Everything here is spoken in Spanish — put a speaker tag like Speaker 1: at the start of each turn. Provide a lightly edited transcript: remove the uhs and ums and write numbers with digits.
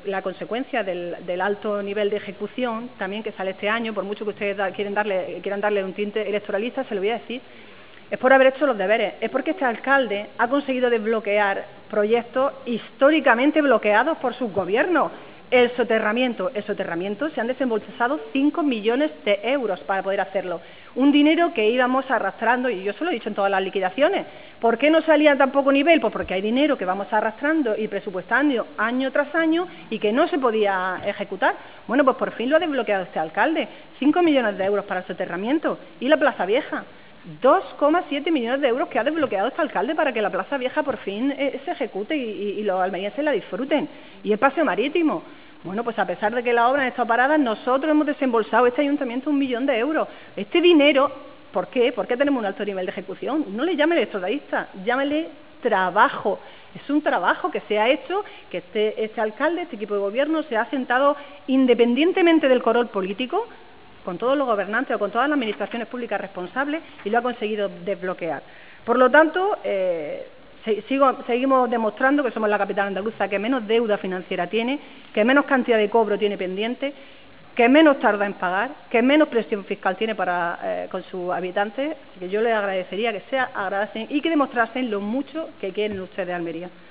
Speaker 1: la consecuencia del alto nivel de ejecución también que sale este año, por mucho que ustedes quieran darle un tinte electoralista, se lo voy a decir, es por haber hecho los deberes, es porque este alcalde ha conseguido desbloquear proyectos históricamente bloqueados por sus gobiernos. El soterramiento, se han desembolsado 5 millones de euros para poder hacerlo. Un dinero que íbamos arrastrando, y yo se lo he dicho en todas las liquidaciones. ¿Por qué no salía tan poco nivel? Pues porque hay dinero que vamos arrastrando y presupuestando año tras año y que no se podía ejecutar. Bueno, pues por fin lo ha desbloqueado este alcalde. 5 millones de euros para el soterramiento. Y la Plaza Vieja. 2,7 millones de euros que ha desbloqueado este alcalde para que la Plaza Vieja por fin se ejecute y los almerienses la disfruten. Y el paseo marítimo. Bueno, pues a pesar de que la obra ha estado parada, nosotros hemos desembolsado este ayuntamiento 1 millón de euros. Este dinero, ¿por qué? ¿Por qué tenemos un alto nivel de ejecución? No le llame electoralista, llámele trabajo. Es un trabajo que se ha hecho, que este alcalde, este equipo de gobierno, se ha sentado independientemente del color político, con todos los gobernantes o con todas las administraciones públicas responsables y lo ha conseguido desbloquear. Por lo tanto, seguimos demostrando que somos la capital andaluza que menos deuda financiera tiene, que menos cantidad de cobro tiene pendiente, que menos tarda en pagar, que menos presión fiscal tiene con sus habitantes. Así que yo les agradecería que se agradasen y que demostrasen lo mucho que quieren ustedes de Almería.